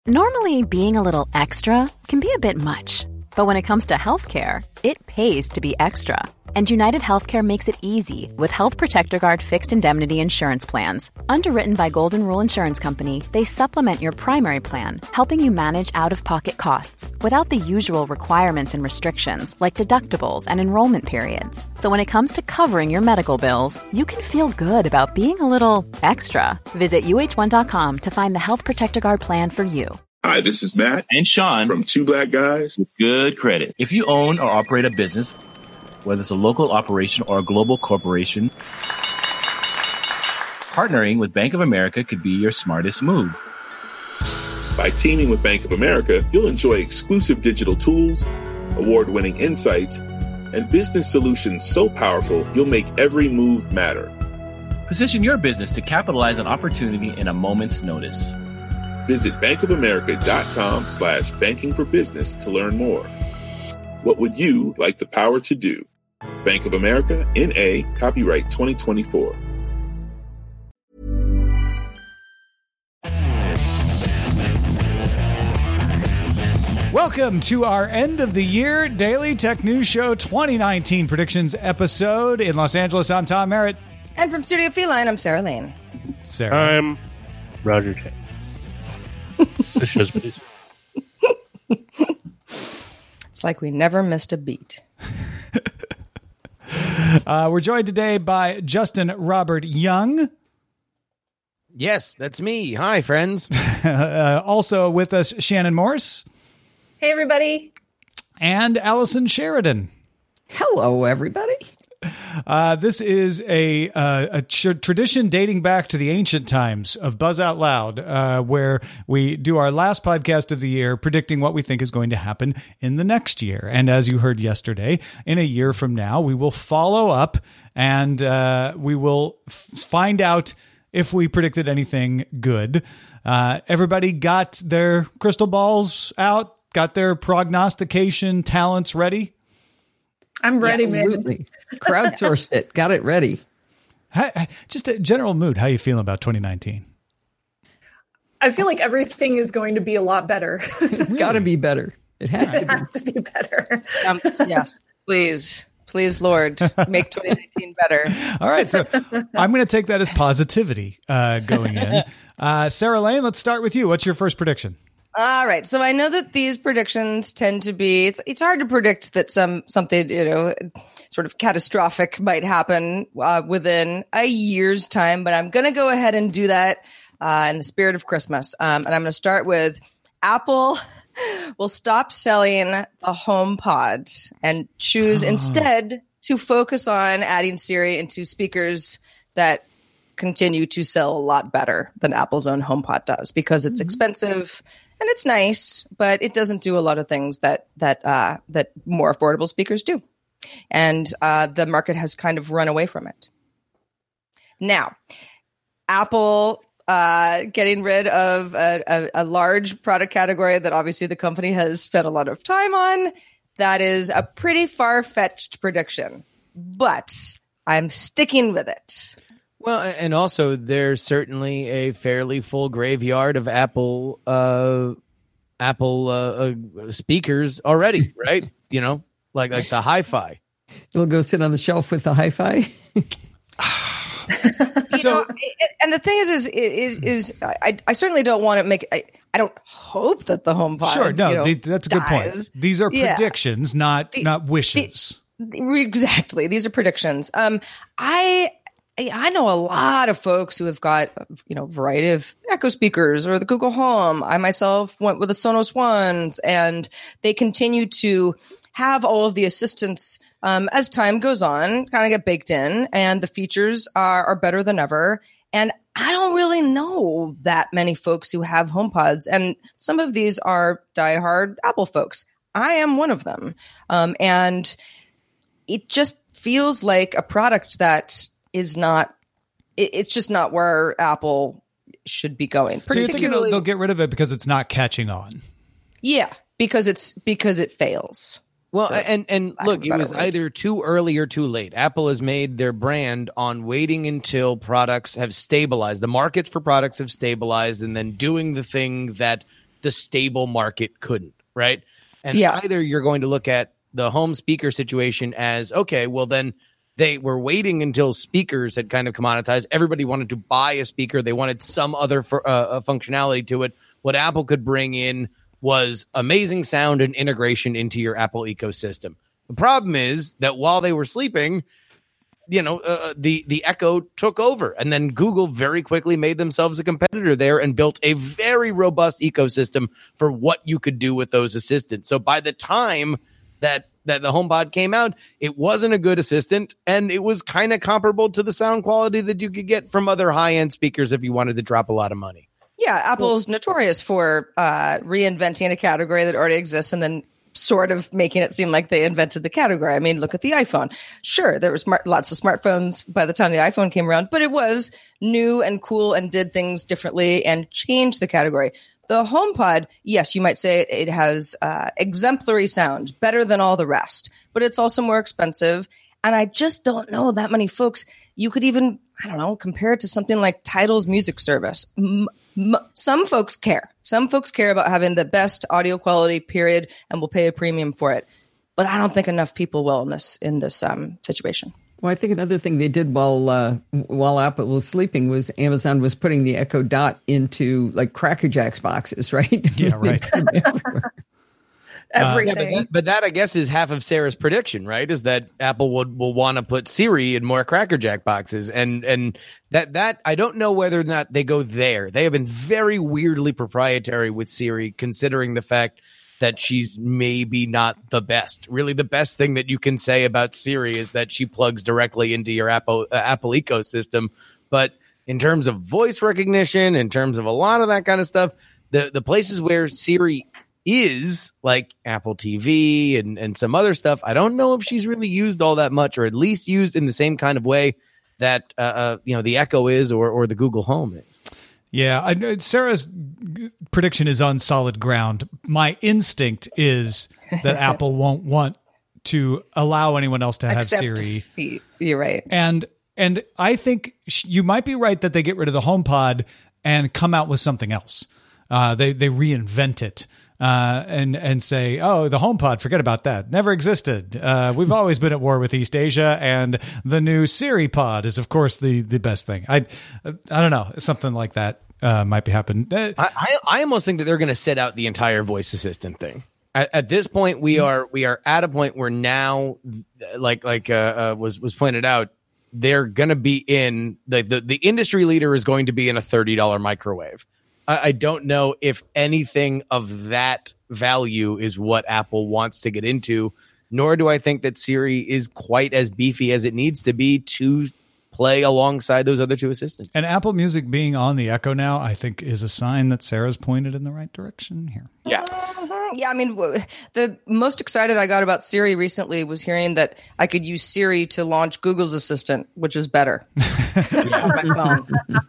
Normally, being a little extra can be a bit much, but when it comes to healthcare, it pays to be extra. And United Healthcare makes it easy with Health Protector Guard fixed indemnity insurance plans. Underwritten by Golden Rule Insurance Company, they supplement your primary plan, helping you manage out-of-pocket costs without the usual requirements and restrictions like deductibles and enrollment periods. So when it comes to covering your medical bills, you can feel good about being a little extra. Visit uh1.com to find the Health Protector Guard plan for you. Hi, this is Matt and Sean from Two Black Guys with Good Credit. If you own or operate a business, whether it's a local operation or a global corporation, partnering with Bank of America could be your smartest move. By teaming with Bank of America, you'll enjoy exclusive digital tools, award-winning insights, and business solutions so powerful you'll make every move matter. Position your business to capitalize on opportunity in a moment's notice. Visit bankofamerica.com/banking for business to learn more. What would you like the power to do? Bank of America, N.A., copyright 2024. Welcome to our end of the year Daily Tech News Show 2019 predictions episode. In Los Angeles, I'm Tom Merritt. And from Studio Feline, I'm Sarah Lane. Sarah. I'm Roger Chen. The show's busy. It's like we never missed a beat. We're joined today by Justin Robert Young. Yes, that's me. Hi, friends. Also with us, Shannon Morse. Hey, everybody. And Allison Sheridan. Hello, everybody. This is a tradition dating back to the ancient times of Buzz Out Loud, where we do our last podcast of the year predicting what we think is going to happen in the next year. And as you heard yesterday, in a year from now, we will follow up and we will find out if we predicted anything good. Everybody got their crystal balls out, got their prognostication talents ready? I'm ready, Absolutely. man. Crowdsourced it. Got it ready. Just a general mood. How you feeling about 2019? I feel like everything is going to be a lot better. It's got to be better. It has It has to be better. Yes, please. Please, Lord, make 2019 better. All right. So I'm going to take that as positivity going in. Sarah Lane, let's start with you. What's your first prediction? All right. So I know that these predictions tend to be, it's hard to predict that something, sort of catastrophic might happen within a year's time, but I'm going to go ahead and do that in the spirit of Christmas. And I'm going to start with Apple will stop selling the HomePod and choose instead to focus on adding Siri into speakers that continue to sell a lot better than Apple's own HomePod does, because it's expensive and it's nice, but it doesn't do a lot of things that more affordable speakers do. And the market has kind of run away from it. Now, Apple getting rid of a large product category that obviously the company has spent a lot of time on, that is a pretty far-fetched prediction. But I'm sticking with it. Well, and also there's certainly a fairly full graveyard of Apple speakers already, right? Like the hi-fi. It'll go sit on the shelf with the hi-fi. And the thing is I certainly don't want to make. I don't hope that the HomePod. Sure, no, that's a good dies. point. These are predictions, not wishes. Exactly, these are predictions. I know a lot of folks who have got, a variety of Echo speakers or the Google Home. I myself went with the Sonos ones, and they continue to have all of the assistants as time goes on, kind of get baked in, and the features are better than ever. And I don't really know that many folks who have HomePods, and some of these are diehard Apple folks. I am one of them. And it just feels like a product that is not, it's just not where Apple should be going. So you're thinking they'll get rid of it because it's not catching on? Yeah, because it fails. Well, and look, it was either too early or too late. Apple has made their brand on waiting until products have stabilized. The markets for products have stabilized, and then doing the thing that the stable market couldn't, right? And either you're going to look at the home speaker situation as, okay, well then they were waiting until speakers had kind of commoditized. Everybody wanted to buy a speaker. They wanted some other functionality to it. What Apple could bring in was amazing sound and integration into your Apple ecosystem. The problem is that while they were sleeping, the Echo took over, and then Google very quickly made themselves a competitor there and built a very robust ecosystem for what you could do with those assistants. So by the time that the HomePod came out, it wasn't a good assistant, and it was kind of comparable to the sound quality that you could get from other high-end speakers if you wanted to drop a lot of money. Yeah, Apple's notorious for reinventing a category that already exists and then sort of making it seem like they invented the category. I mean, look at the iPhone. Sure, there was lots of smartphones by the time the iPhone came around, but it was new and cool and did things differently and changed the category. The HomePod, yes, you might say it has exemplary sound, better than all the rest, but it's also more expensive. And I just don't know that many folks you could even, compare it to something like Tidal's music service. Some folks care. Some folks care about having the best audio quality, period, and will pay a premium for it. But I don't think enough people will in this situation. Well, I think another thing they did while Apple was sleeping was Amazon was putting the Echo Dot into like Cracker Jacks boxes, right? Yeah, right. Everything. But that I guess is half of Sarah's prediction, right? Is that Apple will want to put Siri in more Cracker Jack boxes, and that I don't know whether or not they go there. They have been very weirdly proprietary with Siri, considering the fact that she's maybe not the best. Really, the best thing that you can say about Siri is that she plugs directly into your Apple ecosystem. But in terms of voice recognition, in terms of a lot of that kind of stuff, the places where Siri is, like Apple TV and some other stuff, I don't know if she's really used all that much, or at least used in the same kind of way that the Echo is or the Google Home is. Yeah, Sarah's prediction is on solid ground. My instinct is that Apple won't want to allow anyone else to have Siri. You're right. And I think you might be right that they get rid of the HomePod and come out with something else. They reinvent it and say, oh, the HomePod, forget about that. Never existed. We've always been at war with East Asia, and the new Siri Pod is, of course, the best thing. I don't know. Something like that might be happening. I almost think that they're going to set out the entire voice assistant thing. At this point, we are at a point where now, like was pointed out, they're going to be in the industry leader is going to be in a $30 microwave. I don't know if anything of that value is what Apple wants to get into, nor do I think that Siri is quite as beefy as it needs to be to play alongside those other two assistants. And Apple Music being on the Echo now, I think, is a sign that Sarah's pointed in the right direction here. Yeah. Yeah, I mean, the most excited I got about Siri recently was hearing that I could use Siri to launch Google's Assistant, which is better on my phone.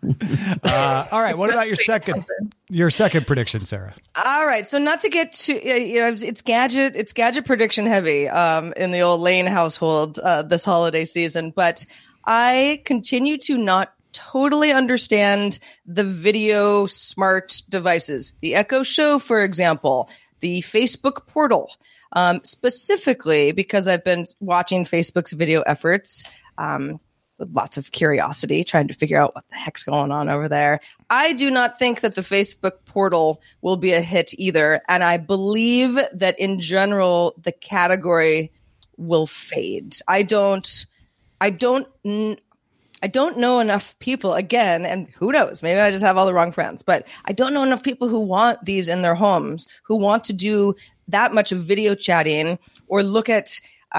All right, what about your second prediction, Sarah? All right, so not to get too, it's gadget prediction heavy in the old Lane household this holiday season, but I continue to not totally understand the video smart devices. The Echo Show, for example, the Facebook portal, specifically because I've been watching Facebook's video efforts with lots of curiosity, trying to figure out what the heck's going on over there. I do not think that the Facebook portal will be a hit either. And I believe that in general, the category will fade. I don't know enough people, again, and who knows, maybe I just have all the wrong friends, but I don't know enough people who want these in their homes, who want to do that much of video chatting or look at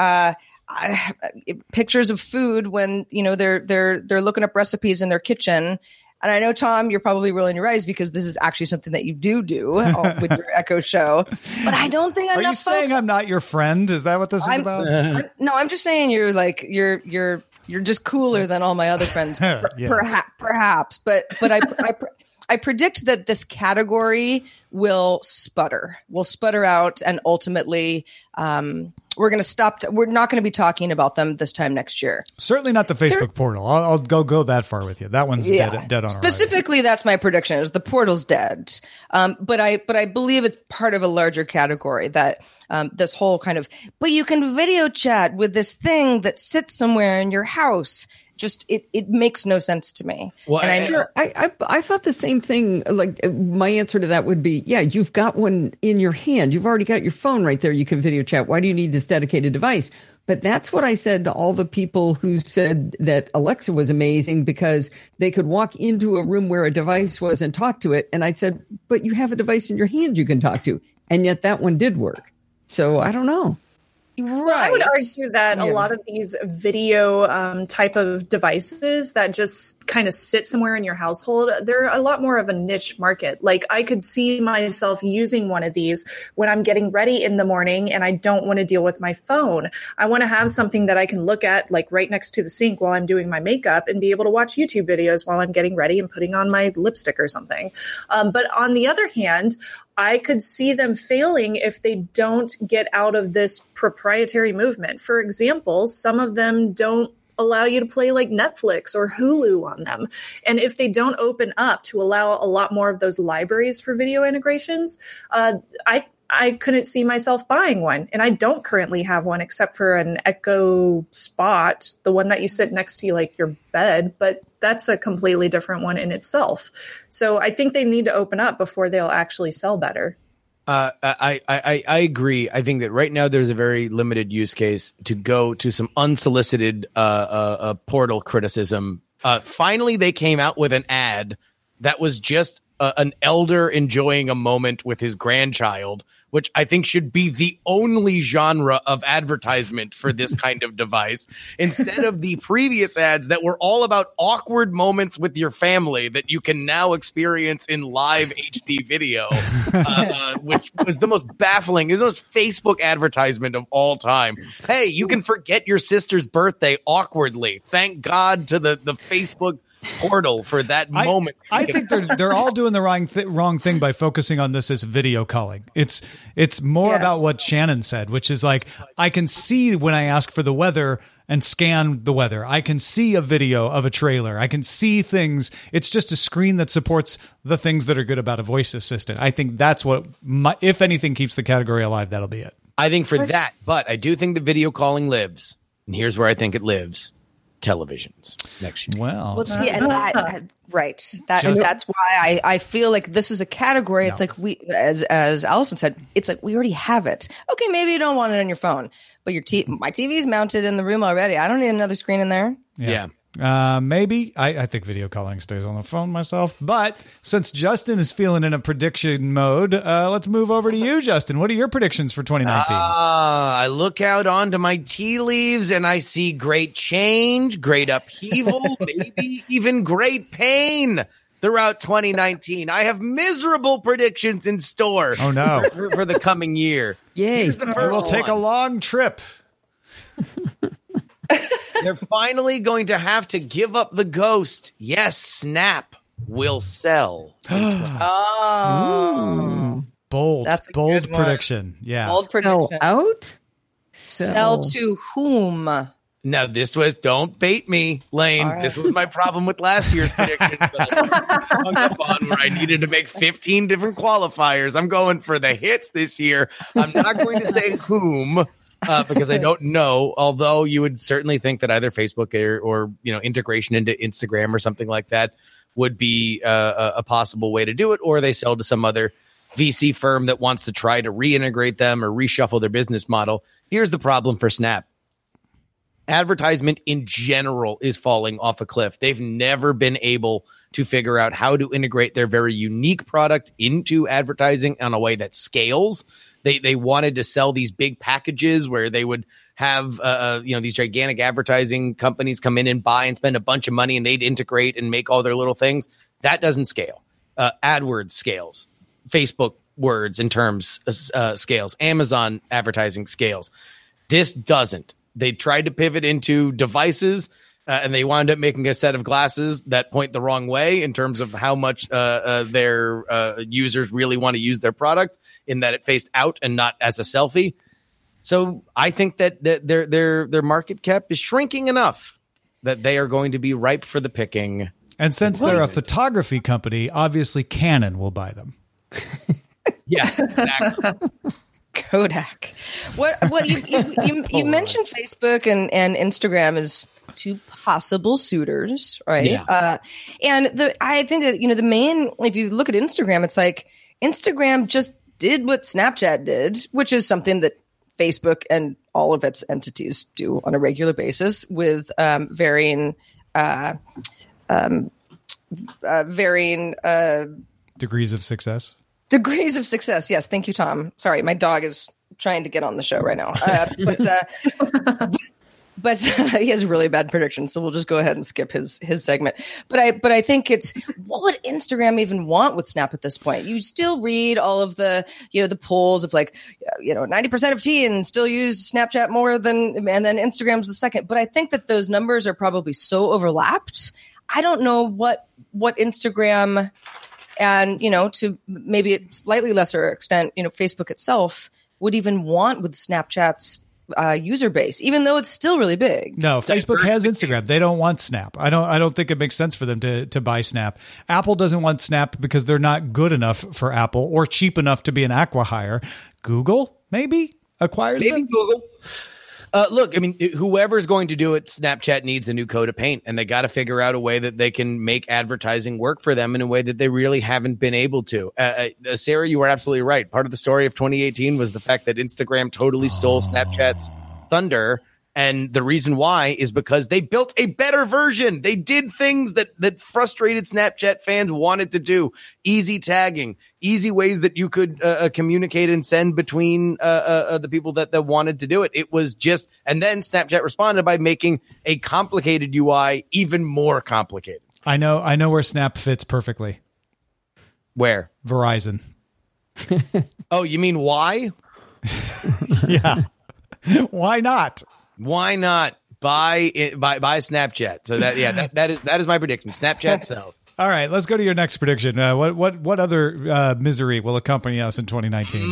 pictures of food when, they're looking up recipes in their kitchen. And I know, Tom, you're probably rolling your eyes because this is actually something that you do with your Echo Show. But I don't think enough folks... Are you saying I'm not your friend? Is that what this is about? No, I'm just saying you're just cooler than all my other friends, perhaps. But I predict that this category will sputter out and ultimately we're going to stop. We're not going to be talking about them this time next year. Certainly not the Facebook portal. I'll go that far with you. That one's dead on Specifically, that's my prediction: is the portal's dead. But I believe it's part of a larger category that this whole kind of. But you can video chat with this thing that sits somewhere in your house. Just it makes no sense to me. Well, and I thought the same thing. Like my answer to that would be, yeah, you've got one in your hand. You've already got your phone right there. You can video chat. Why do you need this dedicated device? But that's what I said to all the people who said that Alexa was amazing because they could walk into a room where a device was and talk to it. And I said, but you have a device in your hand you can talk to. And yet that one did work. So I don't know. Right. I would argue that a lot of these video type of devices that just kind of sit somewhere in your household, they're a lot more of a niche market. Like I could see myself using one of these when I'm getting ready in the morning and I don't want to deal with my phone. I want to have something that I can look at like right next to the sink while I'm doing my makeup and be able to watch YouTube videos while I'm getting ready and putting on my lipstick or something. But on the other hand, I could see them failing if they don't get out of this proprietary movement. For example, some of them don't allow you to play like Netflix or Hulu on them. And if they don't open up to allow a lot more of those libraries for video integrations, I couldn't see myself buying one. And I don't currently have one except for an Echo Spot, the one that you sit next to like your bed, but that's a completely different one in itself. So I think they need to open up before they'll actually sell better. I agree. I think that right now there's a very limited use case to go to some unsolicited portal criticism. Finally, they came out with an ad that was just an elder enjoying a moment with his grandchild, which I think should be the only genre of advertisement for this kind of device, instead of the previous ads that were all about awkward moments with your family that you can now experience in live HD video, which was the most baffling. It was the most Facebook advertisement of all time. Hey, you can forget your sister's birthday awkwardly. Thank God to the Facebook portal for that moment. I think they're all doing the wrong thing by focusing on this as video calling. It's more about what Shannon said, which is like, I can see when I ask for the weather and scan the weather. I can see a video of a trailer. I can see things. It's just a screen that supports the things that are good about a voice assistant. I think that's what, if anything, keeps the category alive. That'll be it. I think for that, but I do think the video calling lives. And here's where I think it lives. Televisions next year. Well, see, and right. That's why I feel like this is a category. It's like we, as Allison said, it's like we already have it. Okay, maybe you don't want it on your phone, but my TV is mounted in the room already. I don't need another screen in there. Yeah. Maybe I think video calling stays on the phone myself, but since Justin is feeling in a prediction mode, let's move over to you, Justin. What are your predictions for 2019? I look out onto my tea leaves and I see great change, great upheaval, maybe even great pain throughout 2019. I have miserable predictions in store. Oh no, for the coming year. Yay! We'll take a long trip. They're finally going to have to give up the ghost. Yes, Snap will sell. Oh. Bold. That's a bold good one. prediction. Yeah. Bold prediction. Sell out? Sell to whom? Now, this was, don't bait me, Lane. All right. This was my problem with last year's prediction that I hung up on, where I needed to make 15 different qualifiers. I'm going for the hits this year. I'm not going to say whom. Because I don't know, although you would certainly think that either Facebook or integration into Instagram or something like that would be a possible way to do it, or they sell to some other VC firm that wants to try to reintegrate them or reshuffle their business model. Here's the problem for Snap. Advertisement in general is falling off a cliff. They've never been able to figure out how to integrate their very unique product into advertising in a way that scales. They wanted to sell these big packages where they would have these gigantic advertising companies come in and buy and spend a bunch of money, and they'd integrate and make all their little things. That doesn't scale. AdWords scales. Facebook words and terms scales. Amazon advertising scales. This doesn't. They tried to pivot into devices, and they wound up making a set of glasses that point the wrong way in terms of how much their users really want to use their product, in that it faced out and not as a selfie. So I think that their market cap is shrinking enough that they are going to be ripe for the picking. And since they're a photography company, obviously Canon will buy them. Yeah, exactly. Kodak. What you mentioned Facebook and Instagram as two possible suitors, right? Yeah. I think that the main, if you look at Instagram, it's like Instagram just did what Snapchat did, which is something that Facebook and all of its entities do on a regular basis with varying degrees of success. Degrees of success. Yes. Thank you, Tom. Sorry, my dog is trying to get on the show right now. But he has really bad predictions, so we'll just go ahead and skip his segment. But I think it's, what would Instagram even want with Snap at this point? You still read all of the the polls of 90% of teens still use Snapchat more than, and then Instagram's the second. But I think that those numbers are probably so overlapped. I don't know what Instagram and to maybe a slightly lesser extent Facebook itself would even want with Snapchat's user base, even though it's still really big. No, Facebook has Instagram. They don't want Snap. I don't think it makes sense for them to buy Snap. Apple doesn't want Snap because they're not good enough for Apple or cheap enough to be an acqui-hire. Google maybe acquires them. Google. Look, I mean, whoever's going to do it, Snapchat needs a new coat of paint, and they got to figure out a way that they can make advertising work for them in a way that they really haven't been able to. Sarah, you are absolutely right. Part of the story of 2018 was the fact that Instagram totally stole Snapchat's thunder. And the reason why is because they built a better version. They did things that frustrated Snapchat fans wanted to do. Easy tagging, easy ways that you could communicate and send between the people that wanted to do it. It was just, and then Snapchat responded by making a complicated UI even more complicated. I know where Snap fits perfectly. Where? Verizon. Oh, you mean why? Yeah. Why not? Why not buy Snapchat? So that is my prediction. Snapchat sells. All right, let's go to your next prediction. What other misery will accompany us in 2019?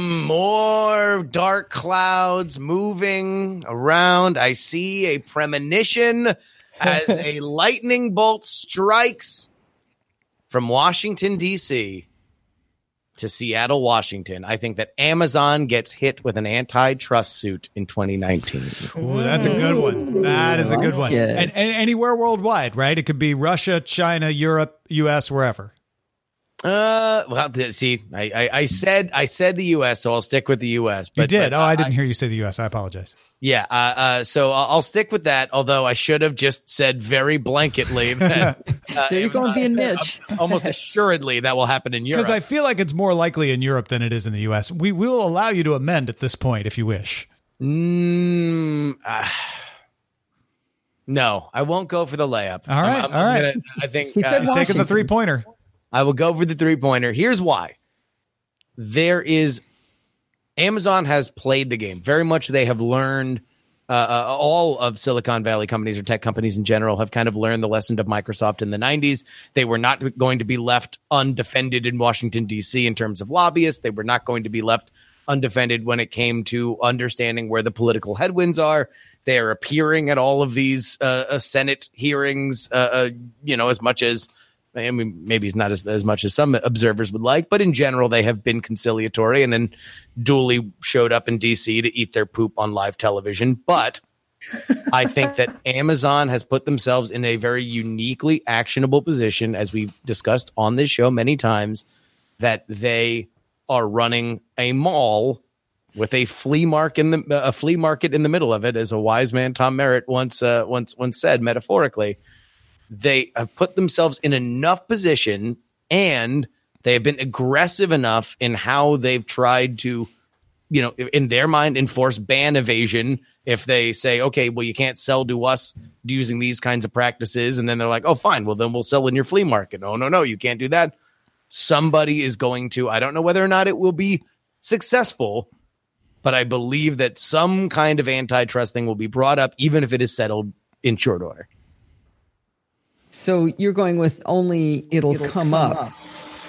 More dark clouds moving around. I see a premonition as a lightning bolt strikes from Washington, D.C. to Seattle, Washington. I think that Amazon gets hit with an antitrust suit in 2019. Ooh, that's a good one. That is a good one. Yeah. And anywhere worldwide, right? It could be Russia, China, Europe, U.S., wherever. Well, see, I said the U.S., so I'll stick with the U.S. But, you did? I didn't hear you say the U.S. I apologize. Yeah, so I'll stick with that, although I should have just said very blanketly that there you're going to be a niche. Almost assuredly that will happen in Europe. Because I feel like it's more likely in Europe than it is in the U.S. We will allow you to amend at this point if you wish. No, I won't go for the layup. All right, all right. I think he's taking the three-pointer. I will go for the three-pointer. Here's why. Amazon has played the game very much. They have learned, all of Silicon Valley companies or tech companies in general have kind of learned the lesson of Microsoft in the 90s. They were not going to be left undefended in Washington, D.C. in terms of lobbyists. They were not going to be left undefended when it came to understanding where the political headwinds are. They are appearing at all of these Senate hearings, as much as, I mean, maybe it's not as much as some observers would like, but in general, they have been conciliatory and then duly showed up in D.C. to eat their poop on live television. But I think that Amazon has put themselves in a very uniquely actionable position, as we've discussed on this show many times, that they are running a mall with a flea market in the middle of it, as a wise man, Tom Merritt, once said metaphorically. They have put themselves in enough position, and they have been aggressive enough in how they've tried to, in their mind, enforce ban evasion. If they say, okay, well, you can't sell to us using these kinds of practices. And then they're like, oh, fine. Well, then we'll sell in your flea market. No, you can't do that. Somebody is going to, I don't know whether or not it will be successful, but I believe that some kind of antitrust thing will be brought up, even if it is settled in short order. So you're going with only it'll come up.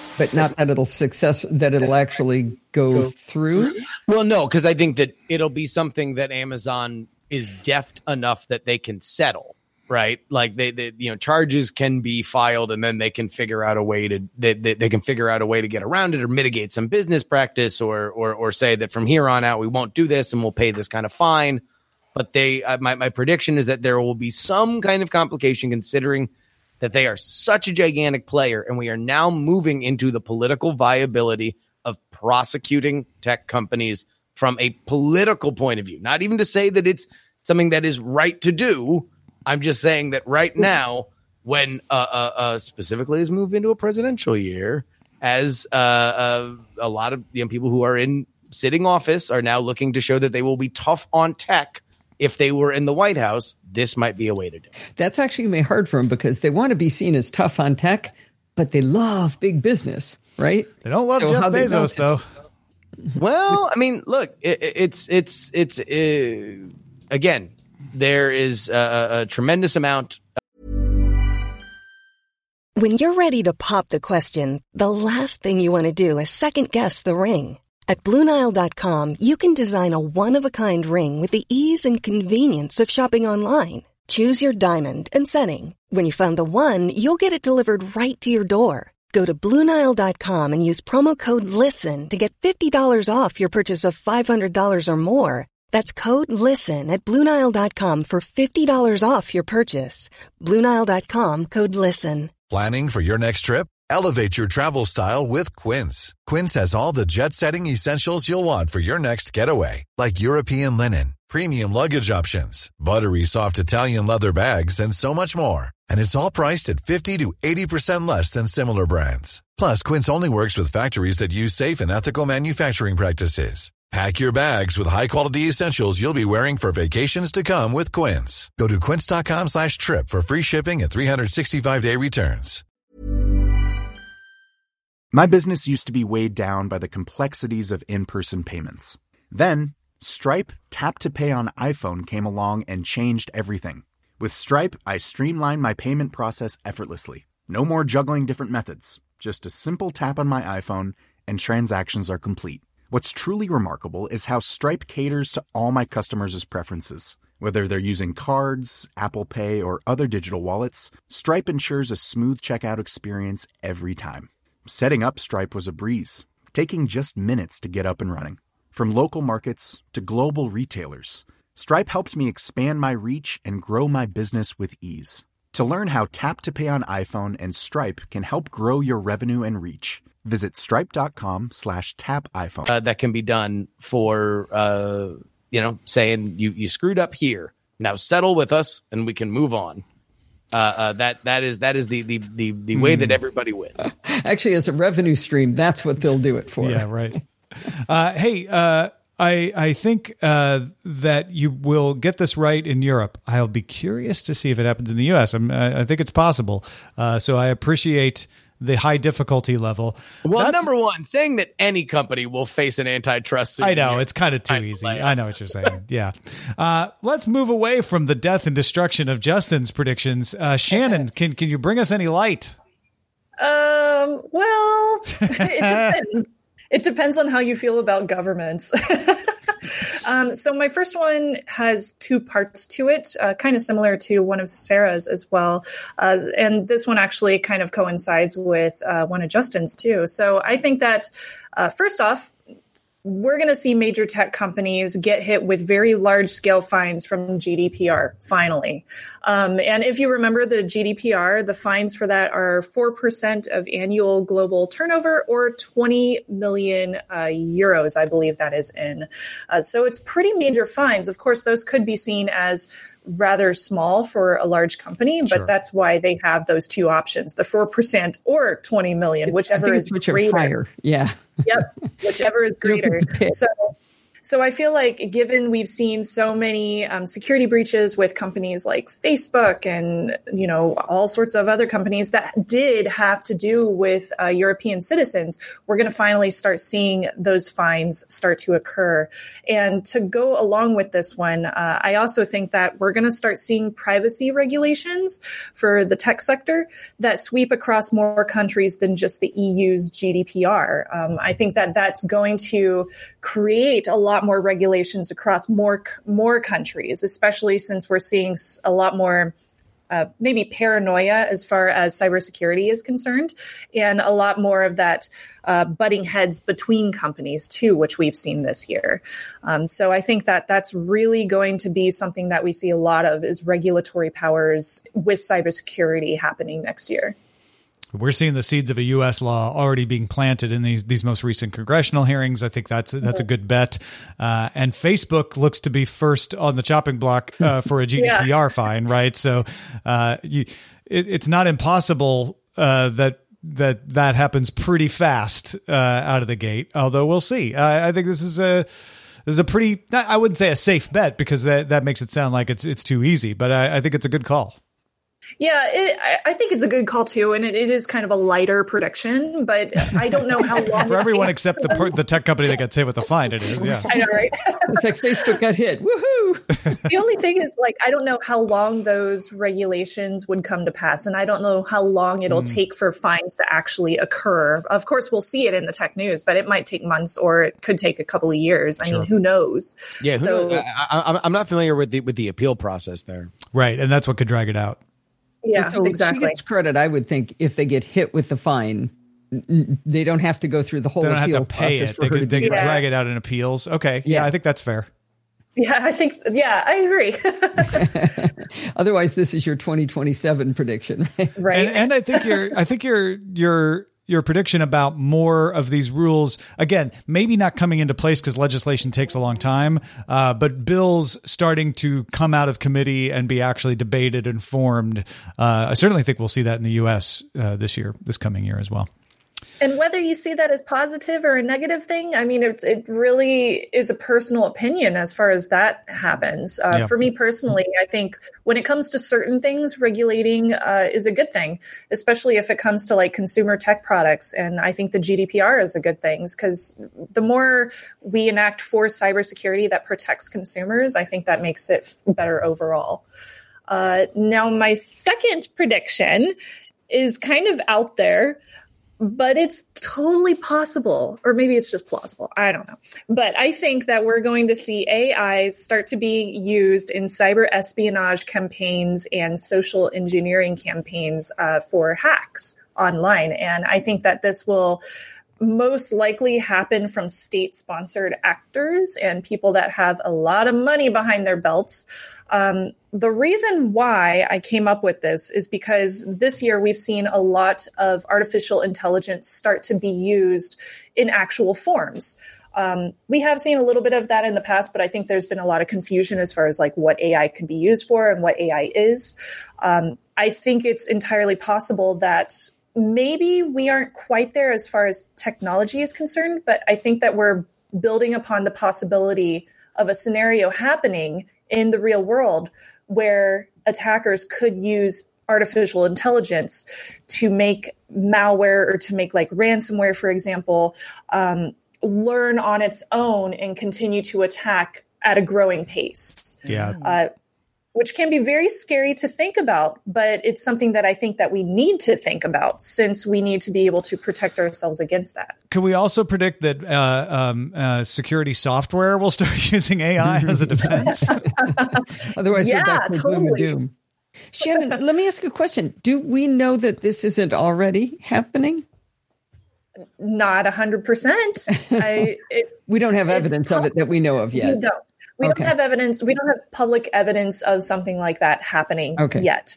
but not that it'll actually go through. Well, no, because I think that it'll be something that Amazon is deft enough that they can settle, right? Like they charges can be filed, and then they can figure out a way to they can figure out a way to get around it or mitigate some business practice, or say that from here on out we won't do this and we'll pay this kind of fine. But my prediction is that there will be some kind of complication, considering that they are such a gigantic player, and we are now moving into the political viability of prosecuting tech companies from a political point of view. Not even to say that it's something that is right to do. I'm just saying that right now, when specifically as move into a presidential year, as a lot of people who are in sitting office are now looking to show that they will be tough on tech. If they were in the White House, this might be a way to do it. That's actually going to be hard for them because they want to be seen as tough on tech, but they love big business, right? They don't love Jeff Bezos, though. Well, I mean, look, it's again, there is a tremendous amount. When you're ready to pop the question, the last thing you want to do is second guess the ring. At BlueNile.com, you can design a one-of-a-kind ring with the ease and convenience of shopping online. Choose your diamond and setting. When you find the one, you'll get it delivered right to your door. Go to BlueNile.com and use promo code LISTEN to get $50 off your purchase of $500 or more. That's code LISTEN at BlueNile.com for $50 off your purchase. BlueNile.com, code LISTEN. Planning for your next trip? Elevate your travel style with Quince. Quince has all the jet-setting essentials you'll want for your next getaway, like European linen, premium luggage options, buttery soft Italian leather bags, and so much more. And it's all priced at 50 to 80% less than similar brands. Plus, Quince only works with factories that use safe and ethical manufacturing practices. Pack your bags with high-quality essentials you'll be wearing for vacations to come with Quince. Go to quince.com/trip for free shipping and 365-day returns. My business used to be weighed down by the complexities of in-person payments. Then, Stripe Tap to Pay on iPhone came along and changed everything. With Stripe, I streamlined my payment process effortlessly. No more juggling different methods. Just a simple tap on my iPhone and transactions are complete. What's truly remarkable is how Stripe caters to all my customers' preferences. Whether they're using cards, Apple Pay, or other digital wallets, Stripe ensures a smooth checkout experience every time. Setting up Stripe was a breeze, taking just minutes to get up and running. From local markets to global retailers, Stripe helped me expand my reach and grow my business with ease. To learn how Tap to Pay on iPhone and Stripe can help grow your revenue and reach, visit stripe.com/tapiphone. That can be done for, saying you screwed up here. Now settle with us and we can move on. That is the way that everybody wins. Actually, as a revenue stream, that's what they'll do it for. Yeah, right. I think that you will get this right in Europe. I'll be curious to see if it happens in the U.S. I think it's possible. So I appreciate the high difficulty level. Well, number one, saying that any company will face an antitrust suit. I know, it's kind of too easy. I know what you're saying. Yeah. Let's move away from the death and destruction of Justin's predictions. Shannon, can you bring us any light? Well, it depends. It depends on how you feel about governments. So my first one has two parts to it, kind of similar to one of Sarah's as well. And this one actually kind of coincides with one of Justin's too. So I think that first off, we're going to see major tech companies get hit with very large scale fines from GDPR, finally. And if you remember the GDPR, the fines for that are 4% of annual global turnover or 20 million euros, I believe that is in. So it's pretty major fines. Of course, those could be seen as rather small for a large company, but that's why they have those two options, the 4% or 20 million, whichever is greater. Higher. Yeah. Yep. Whichever is greater. So So I feel like given we've seen so many security breaches with companies like Facebook and, all sorts of other companies that did have to do with European citizens, we're going to finally start seeing those fines start to occur. And to go along with this one, I also think that we're going to start seeing privacy regulations for the tech sector that sweep across more countries than just the EU's GDPR. I think that that's going to create a lot more regulations across more countries, especially since we're seeing a lot more maybe paranoia as far as cybersecurity is concerned, and a lot more of that butting heads between companies too, which we've seen this year. So I think that that's really going to be something that we see a lot of, is regulatory powers with cybersecurity happening next year. We're seeing the seeds of a U.S. law already being planted in these most recent congressional hearings. I think that's a good bet. And Facebook looks to be first on the chopping block for a GDPR fine, right? So it's not impossible that happens pretty fast out of the gate. Although we'll see. I think this is a pretty, I wouldn't say a safe bet, because that makes it sound like it's too easy. But I think it's a good call. Yeah, I think it's a good call too, and it is kind of a lighter prediction, but I don't know how long. For everyone except the tech company that gets hit with a fine, it is. Yeah, I know, right? It's like Facebook got hit. Woohoo! The only thing is, I don't know how long those regulations would come to pass, and I don't know how long it'll take for fines to actually occur. Of course, we'll see it in the tech news, but it might take months, or it could take a couple of years. I mean, who knows? Yeah, I'm not familiar with the appeal process there. Right, and that's what could drag it out. Yeah, so exactly. She gets credit, I would think, if they get hit with the fine. They don't have to go through the whole appeal process. They don't have to pay it. They can drag it out in appeals. Okay. Yeah, I think that's fair. Yeah, I agree. Otherwise, this is your 2027 prediction, right? Right. And I think your prediction about more of these rules, again, maybe not coming into place because legislation takes a long time, but bills starting to come out of committee and be actually debated and formed. I certainly think we'll see that in the U.S. This coming year as well. And whether you see that as positive or a negative thing, I mean, it really is a personal opinion as far as that happens. For me personally, I think when it comes to certain things, regulating is a good thing, especially if it comes to consumer tech products. And I think the GDPR is a good thing, because the more we enact for cybersecurity that protects consumers, I think that makes it better overall. Now, my second prediction is kind of out there, but it's totally possible, or maybe it's just plausible. I don't know. But I think that we're going to see AI start to be used in cyber espionage campaigns and social engineering campaigns for hacks online. And I think that this will most likely happen from state-sponsored actors and people that have a lot of money behind their belts. The reason why I came up with this is because this year we've seen a lot of artificial intelligence start to be used in actual forms. We have seen a little bit of that in the past, but I think there's been a lot of confusion as far as what AI could be used for and what AI is. I think it's entirely possible that maybe we aren't quite there as far as technology is concerned, but I think that we're building upon the possibility of a scenario happening in the real world where attackers could use artificial intelligence to make malware or to make ransomware, for example, learn on its own and continue to attack at a growing pace. Yeah. Which can be very scary to think about, but it's something that I think that we need to think about, since we need to be able to protect ourselves against that. Could we also predict that security software will start using AI as a defense? Otherwise, we're back to gloom and doom. Shannon, let me ask you a question. Do we know that this isn't already happening? Not 100%. We don't have evidence of it that we know of yet. We don't. We don't have evidence. We don't have public evidence of something like that happening yet.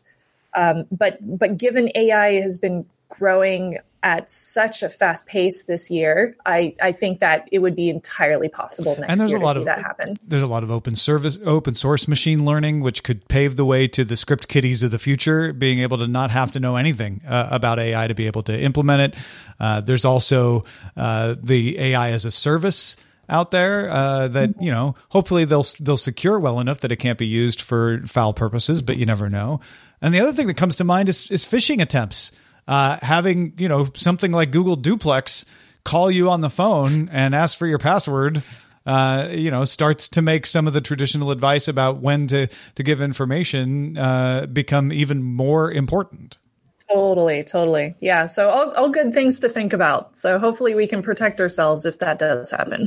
But given AI has been growing at such a fast pace this year, I think that it would be entirely possible next year to see that happen. There's a lot of open source machine learning, which could pave the way to the script kiddies of the future, being able to not have to know anything about AI to be able to implement it. There's also the AI as a service out there that, you know, hopefully they'll secure well enough that it can't be used for foul purposes, but you never know. And the other thing that comes to mind is phishing attempts. Having, you know, something like Google Duplex call you on the phone and ask for your password, you know, starts to make some of the traditional advice about when to give information become even more important. Totally. Yeah. So all good things to think about. So hopefully we can protect ourselves if that does happen.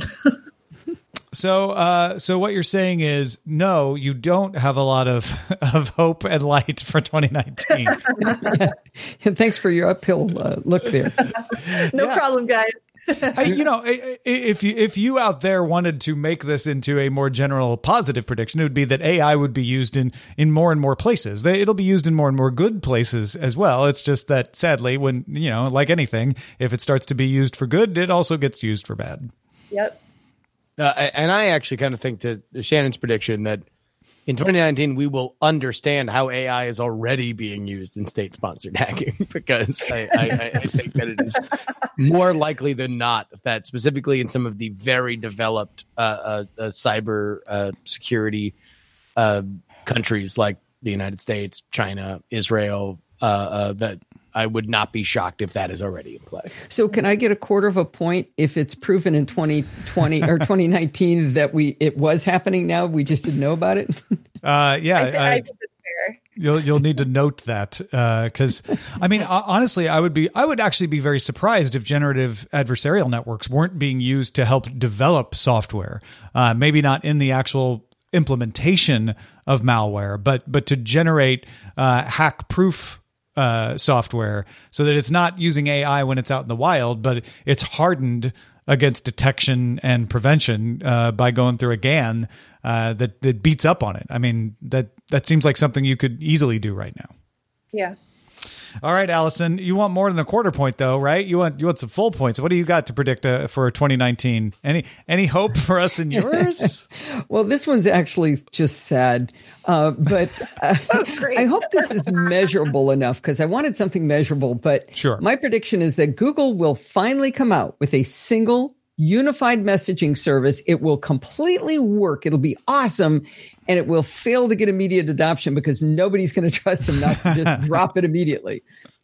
So what you're saying is, no, you don't have a lot of hope and light for 2019. And thanks for your uphill look there. No problem, guys. You know, if you out there wanted to make this into a more general positive prediction, it would be that AI would be used in more and more places. It'll be used in more and more good places as well. It's just that sadly, when, you know, like anything, if it starts to be used for good, it also gets used for bad. Yep. And I actually kind of think to Shannon's prediction that in 2019, we will understand how AI is already being used in state-sponsored hacking, because I think that it is more likely than not that specifically in some of the very developed cyber security countries like the United States, China, Israel, that I would not be shocked if that is already in play. So can I get a quarter of a point if it's proven in 2020 or 2019 that it was happening now? We just didn't know about it? I think it's fair. You'll need to note that because I mean, honestly, I would actually be very surprised if generative adversarial networks weren't being used to help develop software. Maybe not in the actual implementation of malware, but to generate hack-proof software so that it's not using AI when it's out in the wild, but it's hardened against detection and prevention by going through a GAN that beats up on it. I mean, that seems like something you could easily do right now. Yeah. All right, Allison, you want more than a quarter point though, right? You want some full points. What do you got to predict for 2019? Any hope for us in yours? Well, this one's actually just sad, but I hope this is measurable enough because I wanted something measurable. But sure. My prediction is that Google will finally come out with a single unified messaging service. It will completely work. It'll be awesome. And it will fail to get immediate adoption because nobody's going to trust them not to just drop it immediately.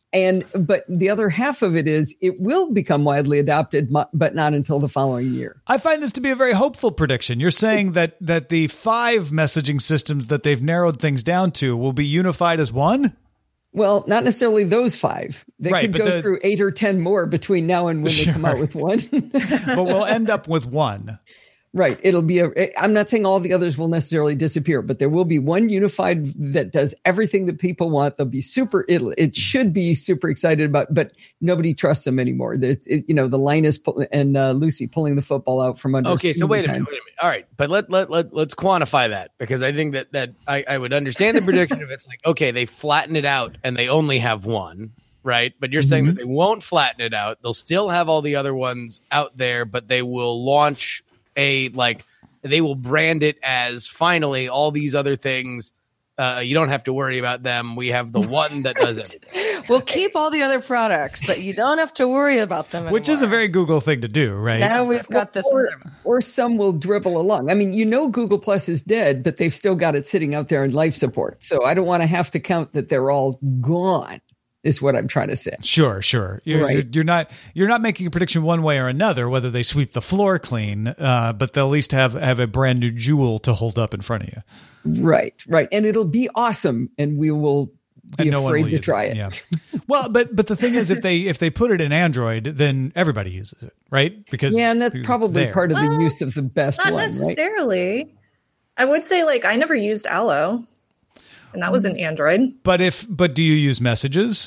But the other half of it is it will become widely adopted, but not until the following year. I find this to be a very hopeful prediction. You're saying that the 5 messaging systems that they've narrowed things down to will be unified as one? Well, not necessarily those 5. They could go through 8 or 10 more between now and when they come out with one. But we'll end up with one. Right. It'll be I'm not saying all the others will necessarily disappear, but there will be one unified that does everything that people want. They'll be it should be super excited about, but nobody trusts them anymore. The Linus and Lucy pulling the football out from under. Okay. So wait a minute. All right. But let's quantify that, because I think that I would understand the prediction if it's like, okay, they flatten it out and they only have one. Right. But you're saying that they won't flatten it out. They'll still have all the other ones out there, but they will launch they will brand it as finally all these other things. You don't have to worry about them. We have the one that does it. We'll keep all the other products, but you don't have to worry about them anymore. Which is a very Google thing to do, right? Now we've got this. Or some will dribble along. I mean, Google Plus is dead, but they've still got it sitting out there in life support. So I don't want to have to count that they're all gone. Is what I'm trying to say. Sure. You're not making a prediction one way or another whether they sweep the floor clean, but they'll at least have a brand new jewel to hold up in front of you. Right, and it'll be awesome, and we will be afraid to try it. Yeah. Well, but the thing is, if they put it in Android, then everybody uses it, right? Because and that's probably part of the use of the best one. Not necessarily. Right? I would say I never used Allo. And that was an Android. But do you use Messages?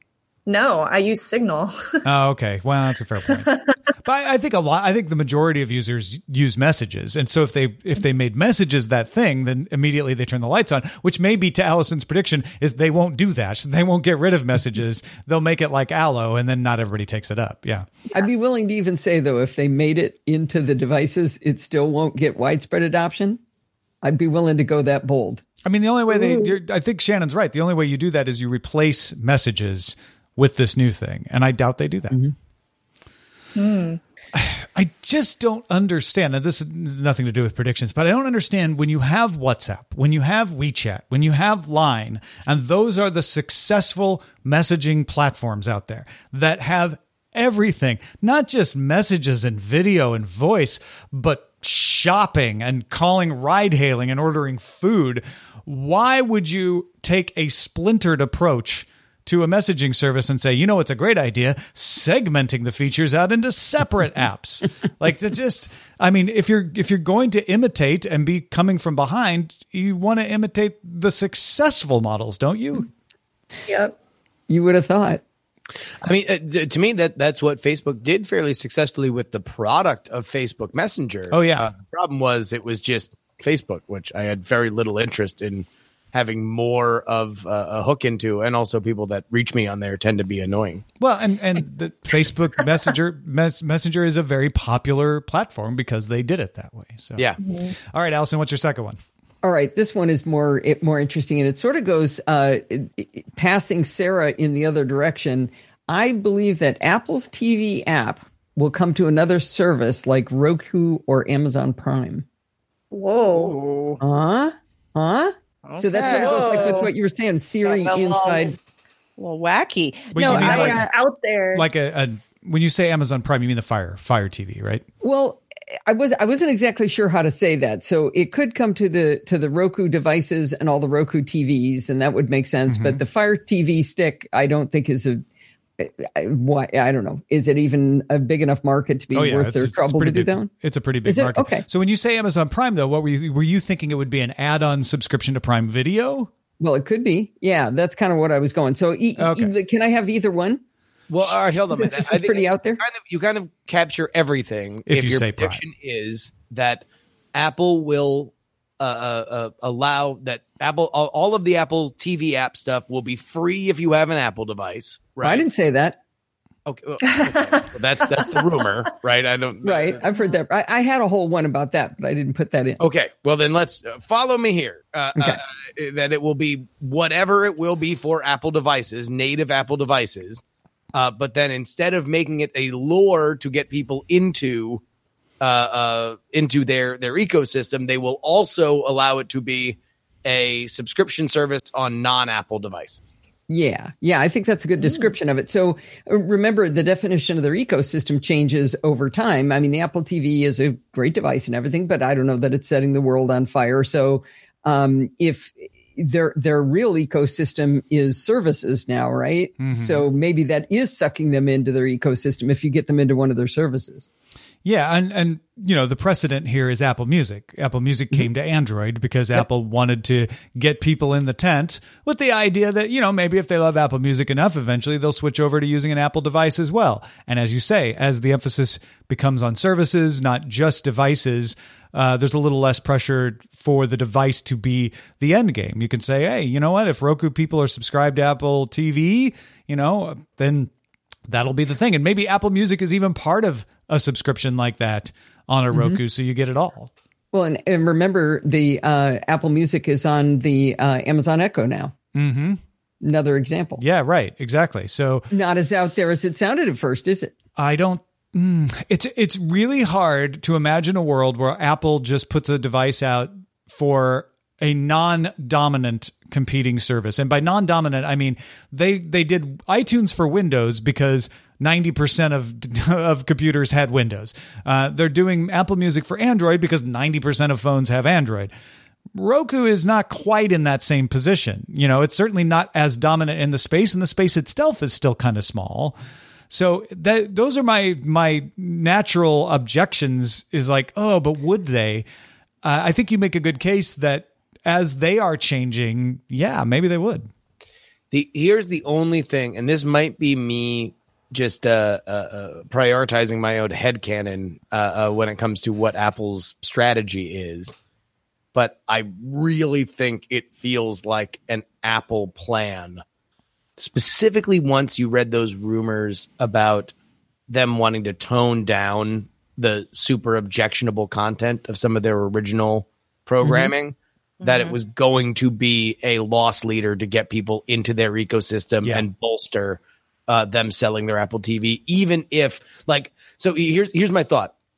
No, I use Signal. Oh, okay. Well, that's a fair point. But I think the majority of users use Messages. And so if they made Messages that thing, then immediately they turn the lights on, which may be to Allison's prediction is they won't do that. They won't get rid of Messages. They'll make it like Allo, and then not everybody takes it up. Yeah. I'd be willing to even say, though, if they made it into the devices, it still won't get widespread adoption. I'd be willing to go that bold. I mean, the only way I think Shannon's right. The only way you do that is you replace Messages with this new thing. And I doubt they do that. I just don't understand, and this has nothing to do with predictions, but I don't understand when you have WhatsApp, when you have WeChat, when you have Line, and those are the successful messaging platforms out there that have everything, not just messages and video and voice, but shopping and calling ride hailing and ordering food. Why would you take a splintered approach to a messaging service and say, you know, it's a great idea, segmenting the features out into separate apps? Like, it's just, I mean, if you're going to imitate and be coming from behind, you want to imitate the successful models, don't you? Yep. You would have thought. I mean, to me, that's what Facebook did fairly successfully with the product of Facebook Messenger. Oh, yeah. The problem was it was just Facebook, which I had very little interest in having more of a hook into, and also people that reach me on there tend to be annoying. Well, and the Facebook Messenger is a very popular platform because they did it that way. So yeah. All right, Allison, what's your second one? All right, this one is more interesting, and it sort of goes passing Sarah in the other direction. I believe that Apple's TV app will come to another service like Roku or Amazon Prime. Whoa. Huh? Okay. So that's sort of goes like with what you were saying, Siri inside. A little wacky. Wait, no, I out there. Like when you say Amazon Prime, you mean the Fire TV, right? Well, I wasn't exactly sure how to say that. So it could come to the Roku devices and all the Roku TVs, and that would make sense. Mm-hmm. But the Fire TV stick, I don't think is I don't know. Is it even a big enough market to be worth their trouble to do that one? It's a pretty big market. Okay. So when you say Amazon Prime, though, what were you thinking it would be an add-on subscription to Prime Video? Well, it could be. Yeah, that's kind of what I was going. So can I have either one? Well, all right, hold on. This is pretty out there. You kind of capture everything if you your say prediction Prime. is that Apple will allow that all of the Apple TV app stuff will be free if you have an Apple device. Right? I didn't say that. Okay, well, that's the rumor, right? Right, I've heard that. I had a whole one about that, but I didn't put that in. Okay, well then let's follow me here. That it will be whatever it will be for Apple devices, native Apple devices. But then instead of making it a lure to get people into their ecosystem, they will also allow it to be a subscription service on non-Apple devices. Yeah, I think that's a good description of it. So remember, the definition of their ecosystem changes over time. I mean, the Apple TV is a great device and everything, but I don't know that it's setting the world on fire. So if their real ecosystem is services now, right? Mm-hmm. So maybe that is sucking them into their ecosystem if you get them into one of their services. Yeah, and you know, the precedent here is Apple Music. Apple Music came to Android because Apple wanted to get people in the tent with the idea that, you know, maybe if they love Apple Music enough, eventually they'll switch over to using an Apple device as well. And as you say, as the emphasis becomes on services, not just devices, there's a little less pressure for the device to be the end game. You can say, hey, you know what? If Roku people are subscribed to Apple TV, you know, then that'll be the thing. And maybe Apple Music is even part of a subscription like that on a Roku, so you get it all. Well, and remember, the Apple Music is on the Amazon Echo now. Mm-hmm. Another example. Yeah, right. Exactly. So not as out there as it sounded at first, is it? I don't. It's really hard to imagine a world where Apple just puts a device out for a non-dominant competing service. And by non-dominant, I mean they did iTunes for Windows because 90% of computers had Windows. They're doing Apple Music for Android because 90% of phones have Android. Roku is not quite in that same position. You know, it's certainly not as dominant in the space, and the space itself is still kind of small. So those are my natural objections is like, oh, but would they? I think you make a good case that as they are changing, yeah, maybe they would. Here's the only thing, and this might be me just prioritizing my own headcanon when it comes to what Apple's strategy is. But I really think it feels like an Apple plan. Specifically, once you read those rumors about them wanting to tone down the super objectionable content of some of their original programming, that it was going to be a loss leader to get people into their ecosystem and bolster them selling their Apple TV, even if, like, so here's my thought.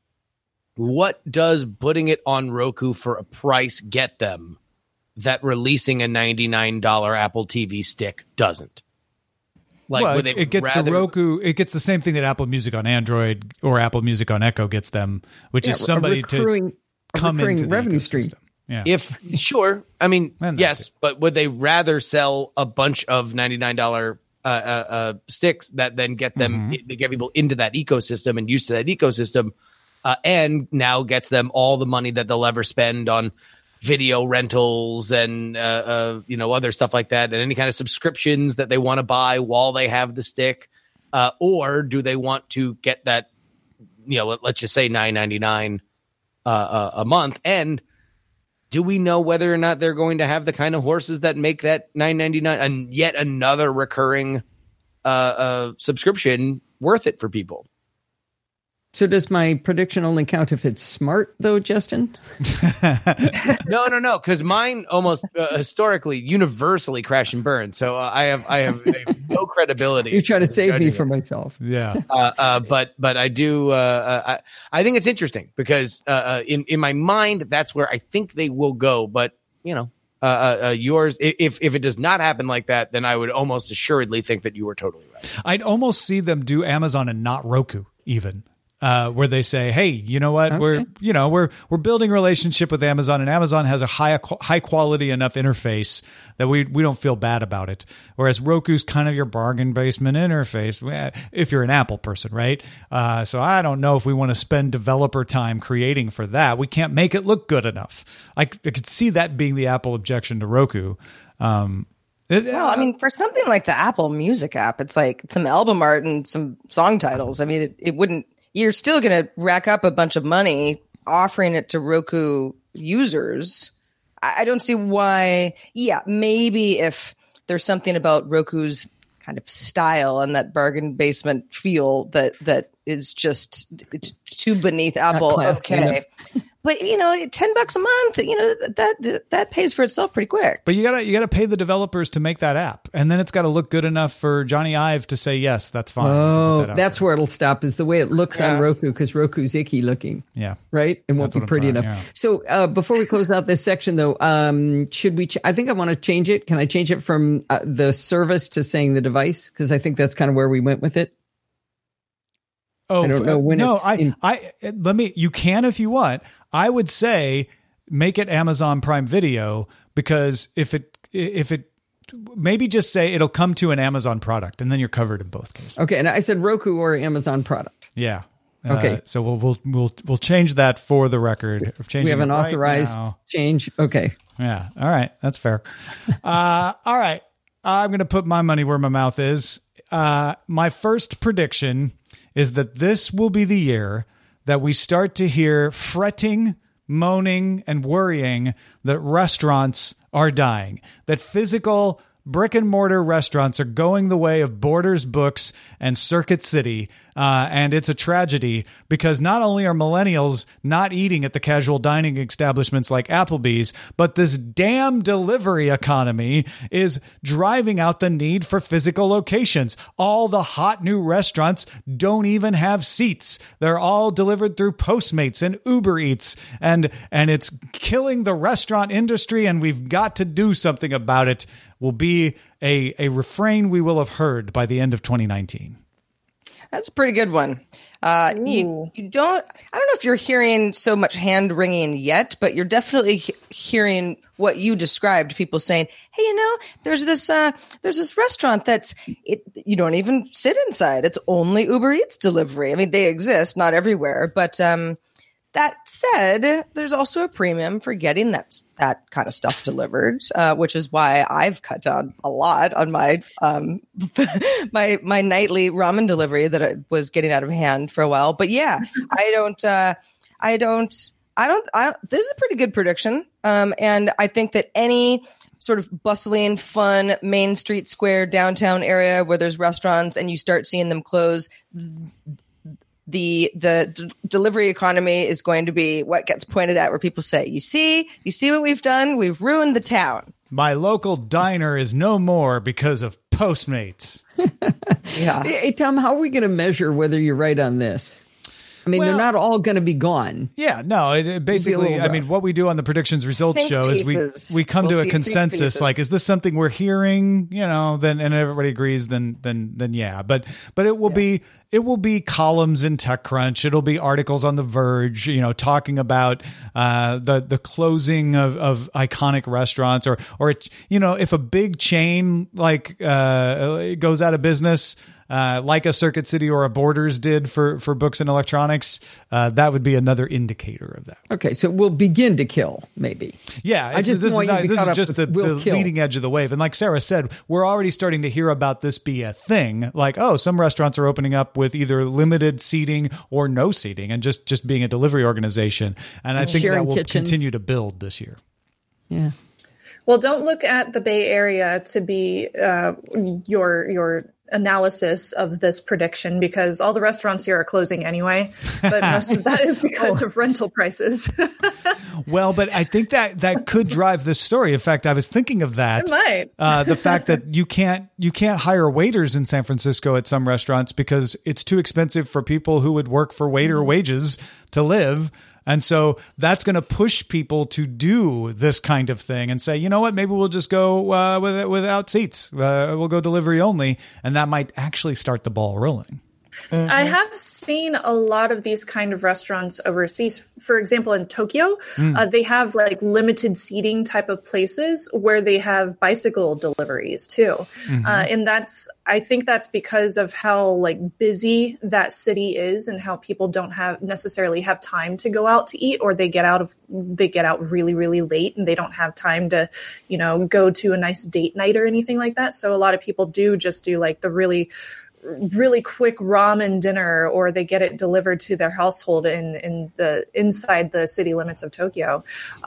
what does putting it on Roku for a price get them that releasing a $99 Apple TV stick doesn't? Like, well, it gets to Roku. It gets the same thing that Apple Music on Android or Apple Music on Echo gets them, which is somebody to come into the revenue stream. Yeah. I mean, yes, but would they rather sell a bunch of $99 sticks that then get them, they get people into that ecosystem and used to that ecosystem, and now gets them all the money that they'll ever spend on video rentals and other stuff like that, and any kind of subscriptions that they want to buy while they have the stick, or do they want to get that, let's just say $9.99 a month? And do we know whether or not they're going to have the kind of horses that make that $9.99 and yet another recurring subscription worth it for people? So does my prediction only count if it's smart, though, Justin? No, because mine almost historically, universally crash and burn. So I have no credibility. You try to save me from myself. Yeah. But I do. I think it's interesting because in my mind, that's where I think they will go. But yours, if it does not happen like that, then I would almost assuredly think that you were totally right. I'd almost see them do Amazon and not Roku even. Where they say, hey, you know what? Okay. We're building a relationship with Amazon, and Amazon has a high quality enough interface that we don't feel bad about it. Whereas Roku's kind of your bargain basement interface if you're an Apple person, right? So I don't know if we want to spend developer time creating for that. We can't make it look good enough. I could see that being the Apple objection to Roku. Well, I mean, for something like the Apple Music app, it's like some album art and some song titles. I mean, it wouldn't. You're still going to rack up a bunch of money offering it to Roku users. I don't see why. Yeah, maybe if there's something about Roku's kind of style and that bargain basement feel that is just too beneath Apple. Okay. But $10 a month, that pays for itself pretty quick. But you gotta pay the developers to make that app, and then it's got to look good enough for Johnny Ive to say yes, that's fine. Oh, that's where it'll stop. Is the way it looks on Roku, because Roku's icky looking. Yeah, right. It won't be pretty enough. Yeah. So before we close out this section, though, should we? I think I want to change it. Can I change it from the service to saying the device? Because I think that's kind of where we went with it. Oh, I don't know when. No, you can if you want. I would say make it Amazon Prime Video, because if it maybe just say it'll come to an Amazon product, and then you're covered in both cases. Okay, and I said Roku or Amazon product. Yeah. Okay. So we'll change that for the record. We have an authorized change. Okay. Yeah. All right. That's fair. All right. I'm going to put my money where my mouth is. My first prediction is that this will be the year that we start to hear fretting, moaning, and worrying that restaurants are dying, that physical brick and mortar restaurants are going the way of Borders Books and Circuit City. And it's a tragedy, because not only are millennials not eating at the casual dining establishments like Applebee's, but this damn delivery economy is driving out the need for physical locations. All the hot new restaurants don't even have seats. They're all delivered through Postmates and Uber Eats, and it's killing the restaurant industry, and we've got to do something about it. Will be a refrain we will have heard by the end of 2019. That's a pretty good one. You don't. I don't know if you're hearing so much hand wringing yet, but you're definitely hearing what you described. People saying, "Hey, there's this restaurant you don't even sit inside. It's only Uber Eats delivery." I mean, they exist, not everywhere, but that said, there's also a premium for getting that kind of stuff delivered, which is why I've cut down a lot on my my nightly ramen delivery that I was getting out of hand for a while. But yeah, I don't. This is a pretty good prediction, and I think that any sort of bustling, fun Main Street Square downtown area where there's restaurants and you start seeing them close, the delivery economy is going to be what gets pointed at, where people say, you see what we've done? We've ruined the town. My local diner is no more because of Postmates. Yeah. Hey, Tom, how are we going to measure whether you're right on this? I mean, they're not all going to be gone. Yeah, no. Basically, I mean, what we do on the predictions results show is we come to a consensus. Like, is this something we're hearing? Then and everybody agrees. Then yeah. But it will be columns in TechCrunch. It'll be articles on The Verge. Talking about the closing of iconic restaurants, or if a big chain like goes out of business. Like a Circuit City or a Borders did for books and electronics, that would be another indicator of that. Okay, so we'll begin to kill, maybe. Yeah, this is just the leading edge of the wave. And like Sarah said, we're already starting to hear about this be a thing. Like, some restaurants are opening up with either limited seating or no seating and just being a delivery organization. And I think that will continue to build this year. Yeah. Well, don't look at the Bay Area to be your analysis of this prediction, because all the restaurants here are closing anyway, but most of that is because of rental prices. Well, but I think that could drive this story. In fact, I was thinking of that. It might. The fact that you can't hire waiters in San Francisco at some restaurants because it's too expensive for people who would work for waiter wages to live. And so that's going to push people to do this kind of thing and say, you know what, maybe we'll just go without seats. We'll go delivery only. And that might actually start the ball rolling. Mm-hmm. I have seen a lot of these kind of restaurants overseas. For example, in Tokyo, they have like limited seating type of places where they have bicycle deliveries too. Mm-hmm. And I think that's because of how like busy that city is and how people don't necessarily have time to go out to eat, or they get out really, really late and they don't have time to, go to a nice date night or anything like that. So a lot of people do just do like the really quick ramen dinner, or they get it delivered to their household inside the city limits of Tokyo.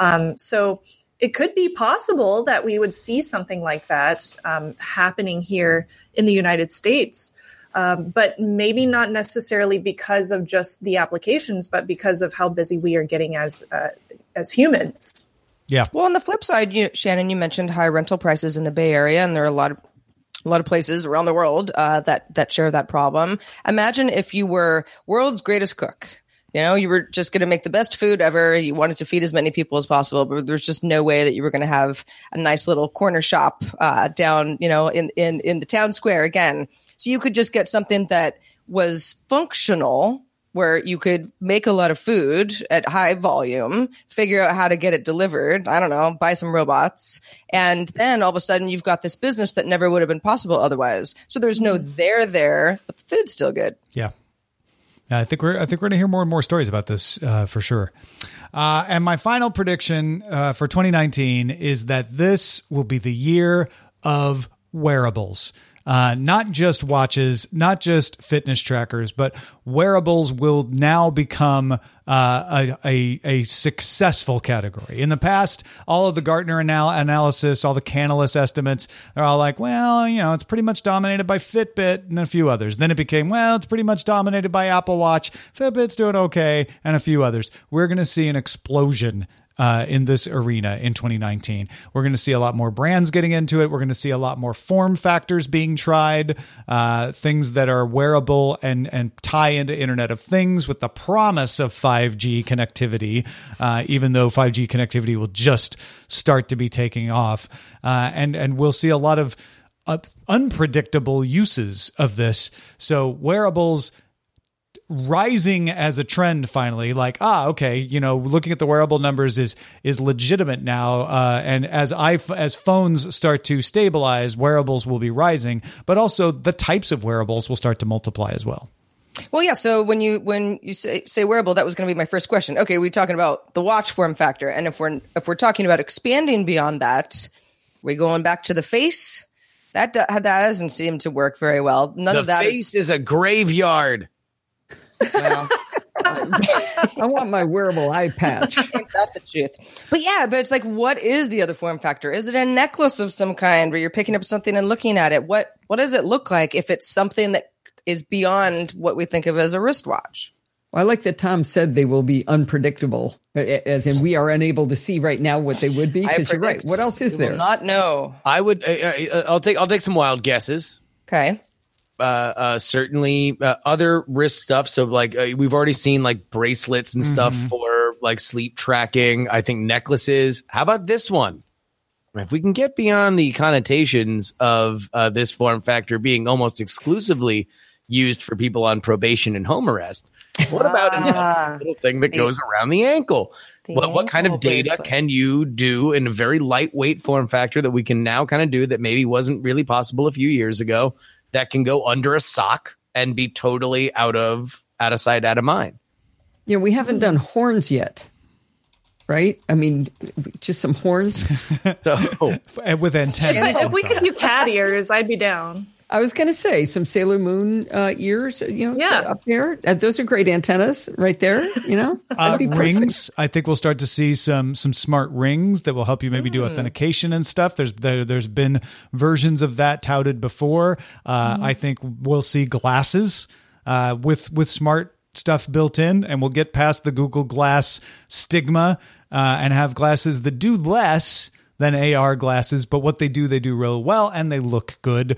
So it could be possible that we would see something like that happening here in the United States. But maybe not necessarily because of just the applications, but because of how busy we are getting as humans. Yeah. Well, on the flip side, Shannon, you mentioned high rental prices in the Bay Area, and there are a lot of places around the world that share that problem. Imagine if you were world's greatest cook. You were just going to make the best food ever. You wanted to feed as many people as possible, but there's just no way that you were going to have a nice little corner shop down, in the town square again. So you could just get something that was functional, where you could make a lot of food at high volume, figure out how to get it delivered, I don't know, buy some robots, and then all of a sudden you've got this business that never would have been possible otherwise. So there's no there, but the food's still good. Yeah. I think we're going to hear more and more stories about this for sure. And my final prediction for 2019 is that this will be the year of wearables. Not just watches, not just fitness trackers, but wearables will now become a successful category. In the past, all of the Gartner analysis, all the Canalys estimates, they're all like, well, it's pretty much dominated by Fitbit and a few others. Then it became, well, it's pretty much dominated by Apple Watch. Fitbit's doing okay, and a few others. We're going to see an explosion in this arena in 2019. We're going to see a lot more brands getting into it. We're going to see a lot more form factors being tried, things that are wearable and tie into Internet of Things with the promise of 5G connectivity, even though 5G connectivity will just start to be taking off. And we'll see a lot of unpredictable uses of this. So wearables rising as a trend finally, like, okay, looking at the wearable numbers is legitimate now. And as phones start to stabilize, wearables will be rising, but also the types of wearables will start to multiply as well. Well, yeah. So when you say wearable, that was going to be my first question. Okay, we're talking about the watch form factor, and if we're talking about expanding beyond that, we're going back to the face. That doesn't seem to work very well. None of that. The face is a graveyard. Well, I want my wearable eye patch. That's the truth. But it's like, what is the other form factor? Is it a necklace of some kind where you're picking up something and looking at it? What does it look like if it's something that is beyond what we think of as a wristwatch? Well, I like that Tom said they will be unpredictable, as in we are unable to see right now what they would be. Because you're right. What else is there? Will not know. I would. I'll take some wild guesses. Okay. certainly other risk stuff. So like we've already seen like bracelets and stuff for like sleep tracking. I think necklaces. How about this one? If we can get beyond the connotations of this form factor being almost exclusively used for people on probation and home arrest, what about a little thing that goes around the ankle? What kind of data can you do in a very lightweight form factor that we can now kind of do that maybe wasn't really possible a few years ago, that can go under a sock and be totally out of sight, out of mind? Yeah, we haven't done horns yet. Right? I mean, just some horns. So with antennas. If we could do cat ears, I'd be down. I was going to say some Sailor Moon ears, up there. Those are great antennas right there, That'd be rings. I think we'll start to see some smart rings that will help you maybe do authentication and stuff. There's been versions of that touted before. I think we'll see glasses with smart stuff built in, and we'll get past the Google Glass stigma and have glasses that do less than AR glasses, but what they do real well, and they look good.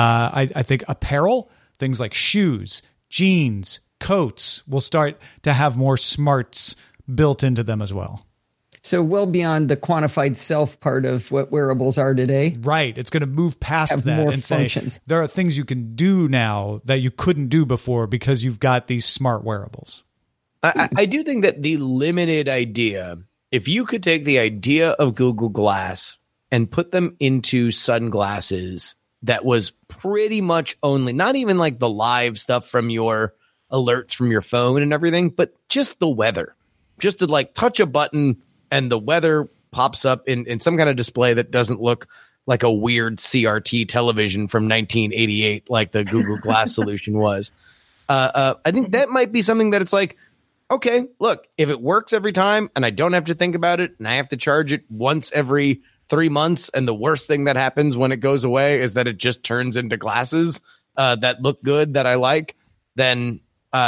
I think apparel, things like shoes, jeans, coats will start to have more smarts built into them as well. So well beyond the quantified self part of what wearables are today. Right. It's going to move past that and functions. Say there are things you can do now that you couldn't do before because you've got these smart wearables. I do think that the limited idea, if you could take the idea of Google Glass and put them into sunglasses that was pretty much only, not even like the live stuff from your alerts from your phone and everything, but just the weather, just to like touch a button and the weather pops up in some kind of display that doesn't look like a weird CRT television from 1988, like the Google Glass solution was. I think that might be something that it's like, okay, look, if it works every time and I don't have to think about it and I have to charge it once every 3 months, and the worst thing that happens when it goes away is that it just turns into glasses that look good, that I like, then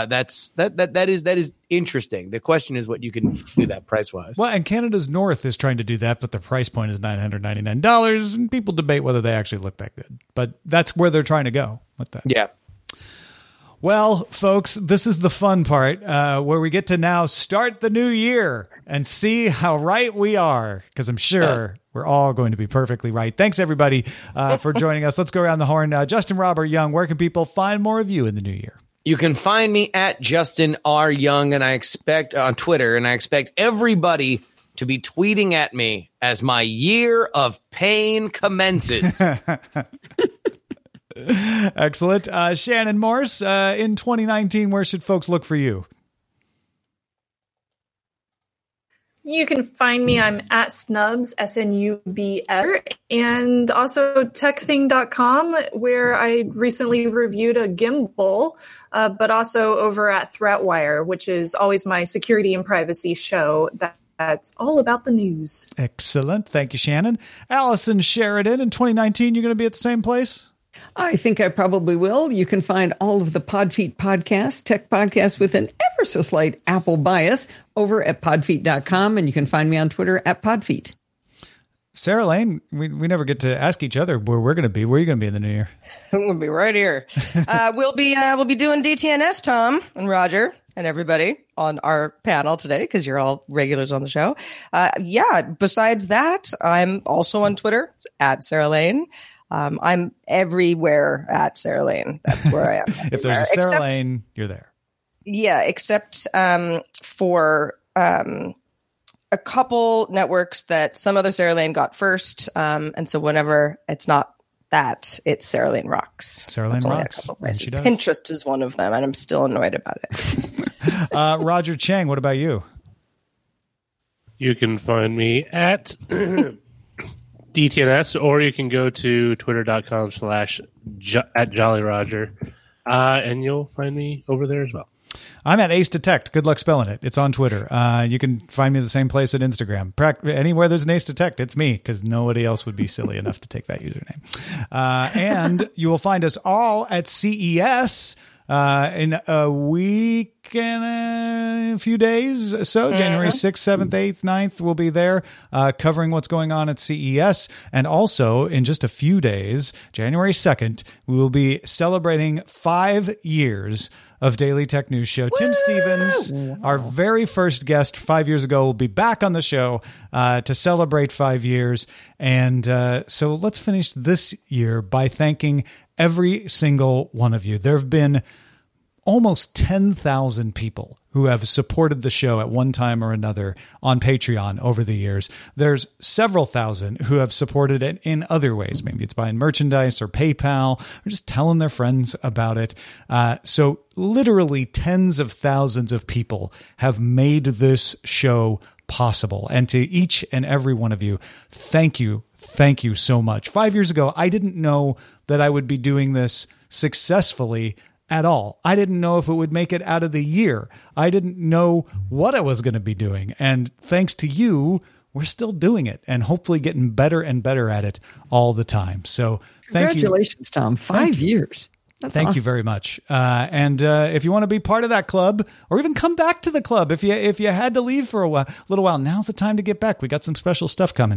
that is interesting. The question is what you can do that price wise. Well, and Canada's North is trying to do that, but the price point is $999, and people debate whether they actually look that good. But that's where they're trying to go with that. Yeah. Well, folks, this is the fun part where we get to now start the new year and see how right we are, because I'm sure we're all going to be perfectly right. Thanks, everybody, for joining us. Let's go around the horn. Justin Robert Young, where can people find more of you in the new year? You can find me at Justin R. Young, and I expect on Twitter, and I expect everybody to be tweeting at me as my year of pain commences. Excellent. Shannon Morse, in 2019, where should folks look for you? You can find me. I'm at Snubs, SNUBS, and also techthing.com, where I recently reviewed a gimbal, but also over at ThreatWire, which is always my security and privacy show that's all about the news. Excellent. Thank you, Shannon. Allison Sheridan, in 2019, you're going to be at the same place? I think I probably will. You can find all of the Podfeet podcasts, tech podcasts with an ever so slight Apple bias, over at podfeet.com, and you can find me on Twitter at Podfeet. Sarah Lane, we never get to ask each other where we're going to be. Where are you going to be in the new year? I'm going to be right here. We'll be doing DTNS, Tom and Roger and everybody on our panel today, because you're all regulars on the show. Besides that, I'm also on Twitter at Sarah Lane. I'm everywhere at Sarah Lane. That's where I am. If there's a Sarah Lane, you're there. Yeah, except for a couple networks that some other Sarah Lane got first. And so whenever it's not that, it's Sarah Lane Rocks. Sarah Lane Rocks. Pinterest is one of them, and I'm still annoyed about it. Roger Cheng, what about you? You can find me at DTNS, or you can go to twitter.com/@JollyRoger, and you'll find me over there as well. I'm at Ace Detect. Good luck spelling it. It's on Twitter. You can find me the same place at Instagram. Anywhere there's an Ace Detect, it's me, because nobody else would be silly enough to take that username. And you will find us all at CES. in a week and a few days. So January 6th, 7th, 8th, 9th, we'll be there covering what's going on at CES. And also in just a few days, January 2nd, we will be celebrating 5 years of Daily Tech News Show. Woo! Tim Stevens, our very first guest 5 years ago, will be back on the show to celebrate 5 years. And so let's finish this year by thanking every single one of you. There have been almost 10,000 people who have supported the show at one time or another on Patreon over the years. There's several thousand who have supported it in other ways. Maybe it's buying merchandise or PayPal or just telling their friends about it. So literally tens of thousands of people have made this show possible. And to each and every one of you, thank you. Thank you so much. 5 years ago, I didn't know that I would be doing this successfully at all. I didn't know if it would make it out of the year. I didn't know what I was going to be doing. And thanks to you, we're still doing it and hopefully getting better and better at it all the time. So thank you. Congratulations, Tom. 5 years. That's Thank awesome. you very much. And if you want to be part of that club or even come back to the club, if you had to leave for a little while, now's the time to get back. We got some special stuff coming.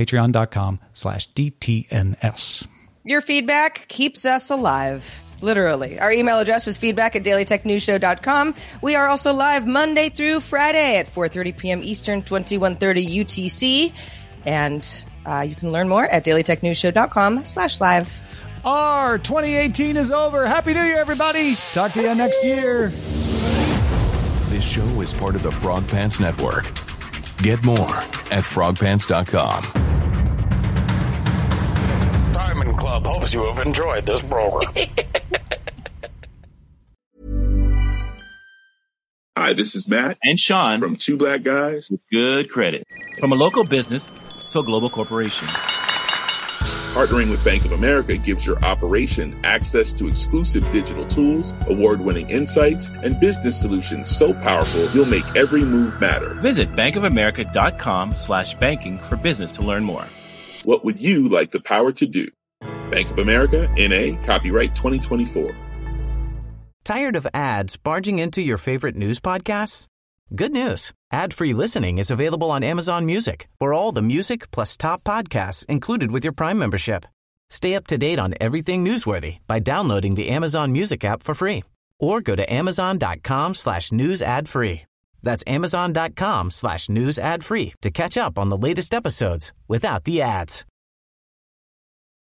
Patreon.com/DTNS. Your feedback keeps us alive. Literally. Our email address is feedback@dailytechnewsshow.com. We are also live Monday through Friday at 4:30 p.m. Eastern, 21:30 UTC. And you can learn more at dailytechnewsshow.com/live. Our 2018 is over. Happy New Year, everybody. Talk to you next year. This show is part of the Frog Pants Network. Get more at frogpants.com. Diamond Club hopes you have enjoyed this program. Hi, this is Matt and Sean from Two Black Guys with Good Credit. From a local business to a global corporation, partnering with Bank of America gives your operation access to exclusive digital tools, award-winning insights, and business solutions so powerful you'll make every move matter. Visit bankofamerica.com/banking for business to learn more. What would you like the power to do? Bank of America, N.A., copyright 2024. Tired of ads barging into your favorite news podcasts? Good news. Ad-free listening is available on Amazon Music for all the music plus top podcasts included with your Prime membership. Stay up to date on everything newsworthy by downloading the Amazon Music app for free or go to amazon.com/news ad free. That's amazon.com/news ad free to catch up on the latest episodes without the ads.